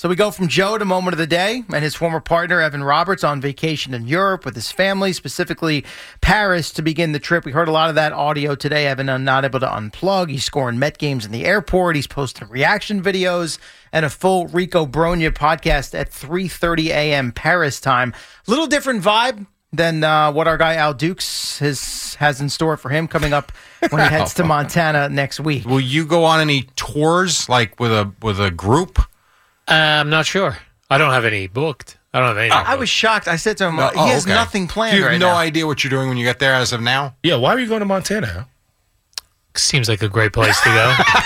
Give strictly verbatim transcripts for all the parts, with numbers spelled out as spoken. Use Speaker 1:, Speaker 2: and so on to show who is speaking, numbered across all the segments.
Speaker 1: So we go from Joe to Moment of the Day and his former partner, Evan Roberts, on vacation in Europe with his family, specifically Paris, to begin the trip. We heard a lot of that audio today. Evan uh, not able to unplug. He's scoring Met games in the airport. He's posting reaction videos and a full Rico Brogna podcast at three thirty a.m. Paris time. Little different vibe than uh, what our guy Al Dukes has, has in store for him coming up when he heads to Montana next week.
Speaker 2: Will you go on any tours, like with a with a group?
Speaker 3: Uh, I'm not sure. I don't have any booked. I don't have any.
Speaker 1: I, I was shocked. I said to him,
Speaker 2: No,
Speaker 1: he
Speaker 2: oh,
Speaker 1: has
Speaker 2: okay.
Speaker 1: nothing planned
Speaker 2: Do you have
Speaker 1: right
Speaker 2: no
Speaker 1: now.
Speaker 2: idea what you're doing when you get there as of now?
Speaker 4: Yeah, why are you going to Montana?
Speaker 3: Seems like a great place to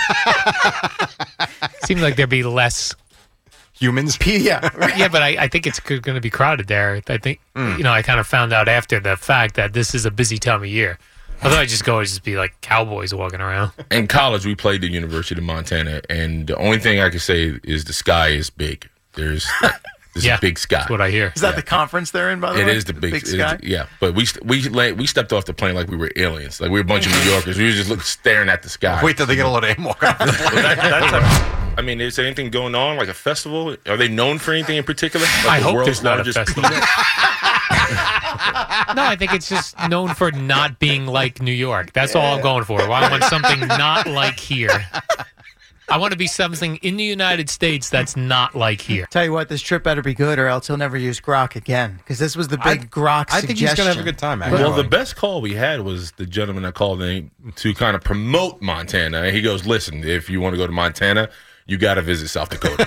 Speaker 3: go. Seems like there'd be less.
Speaker 2: Humans?
Speaker 1: Yeah, right.
Speaker 3: Yeah, but I, I think it's going to be crowded there. I think, mm. you know, I kind of found out after the fact that this is a busy time of year. I thought I'd just go and just be like cowboys walking around.
Speaker 4: In college, we played the University of Montana, and the only thing I can say is the sky is big. There's there's
Speaker 3: Yeah,
Speaker 4: a big sky.
Speaker 3: That's what I hear.
Speaker 1: Is that
Speaker 4: Yeah.
Speaker 1: the conference they're in, by the
Speaker 4: It
Speaker 1: way?
Speaker 4: is the big,
Speaker 1: big
Speaker 4: it is
Speaker 1: sky?
Speaker 4: the- yeah, but we st- we la- we stepped off the plane like we were aliens, like we were a bunch of New Yorkers. We were just look, staring at the sky.
Speaker 2: Wait till they get a load of him walking off the plane.
Speaker 4: That- that's a- I mean, is there anything going on, like a festival? Are they known for anything in particular? Like
Speaker 3: I
Speaker 4: the
Speaker 3: hope
Speaker 4: world's
Speaker 3: there's not a
Speaker 4: largest
Speaker 3: festival.
Speaker 4: peanut?
Speaker 3: No, I think it's just known for not being like New York. That's all I'm going for. I want something not like here. I want to be something in the United States that's not like here.
Speaker 1: Tell you what, this trip better be good, or else he'll never use grok again. Because this was the big
Speaker 2: I-
Speaker 1: grok
Speaker 2: I
Speaker 1: suggestion.
Speaker 2: think he's going to have a good time, actually.
Speaker 4: Well, the best call we had was the gentleman that called in to kind of promote Montana. And he goes, listen, if you want to go to Montana, you got to visit South Dakota.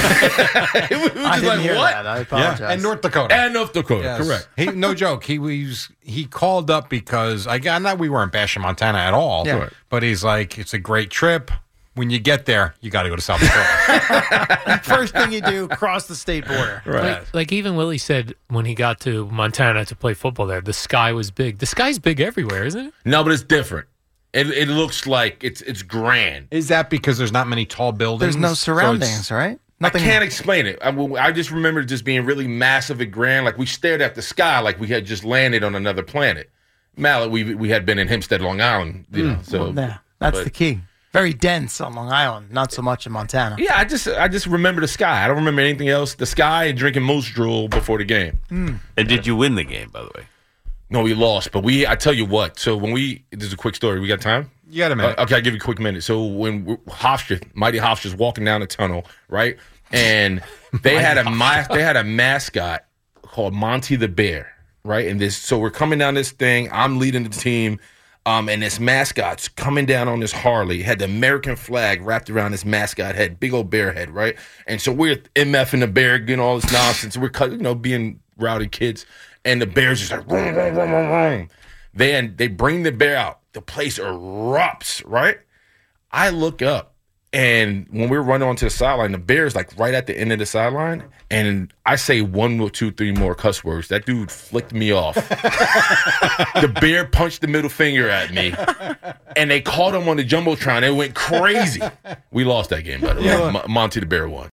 Speaker 4: It was
Speaker 1: I
Speaker 4: just
Speaker 1: didn't
Speaker 4: like,
Speaker 1: hear
Speaker 4: what?
Speaker 1: that. I apologize.
Speaker 2: Yeah, and North Dakota.
Speaker 4: And North Dakota,
Speaker 2: Yes.
Speaker 4: correct.
Speaker 2: He, no joke. He was he called up because I got not we weren't bashing Montana at all.
Speaker 1: Yeah.
Speaker 2: But he's like, it's a great trip. When you get there, you got to go to South Dakota.
Speaker 1: First thing you do, cross the state border.
Speaker 4: Right.
Speaker 3: Like, like even Willie said when he got to Montana to play football there, the sky was big. The sky's big everywhere, isn't it?
Speaker 4: No, but it's different. It, it looks like it's it's grand.
Speaker 2: Is that because there's not many tall buildings?
Speaker 1: There's no
Speaker 2: So
Speaker 1: surroundings,
Speaker 2: it's-
Speaker 1: right?
Speaker 4: I can't explain it. I, I just remember it just being really massive and grand. Like we stared at the sky like we had just landed on another planet. Mallet, we we had been in Hempstead, Long Island. You know, so
Speaker 1: Yeah, that's
Speaker 4: but-
Speaker 1: the key. Very dense on Long Island, not so much in Montana.
Speaker 4: yeah, I just I just remember the sky. I don't remember anything else. The sky and drinking moose drool before the game.
Speaker 5: And did you win the game, by the way?
Speaker 4: No, we lost, but we. I tell you what. So when we, this is a quick story. We got time?
Speaker 2: You got a minute.
Speaker 4: Uh, okay, I'll give you a quick minute. So when we- Hofstra, Mighty Hofstra's walking down the tunnel, right? And they had a ma- they had a mascot called Monty the Bear, right? And this, so we're coming down this thing. I'm leading the team, um, and this mascot's coming down on this Harley. It had the American flag wrapped around this mascot head, big old bear head, right? And so we're MFing the bear, getting all this nonsense. We're cut- you know being rowdy kids, and the bear's just like vroom, vroom, vroom, vroom, vroom. Then they bring the bear out. The place erupts, right? I look up, and when we're running onto the sideline, the bear's like right at the end of the sideline, and I say one, two, three more cuss words. That dude flicked me off. The bear punched the middle finger at me, and they called him on the Jumbotron. It went crazy. We lost that game, by the way. Mo- Monty the Bear won.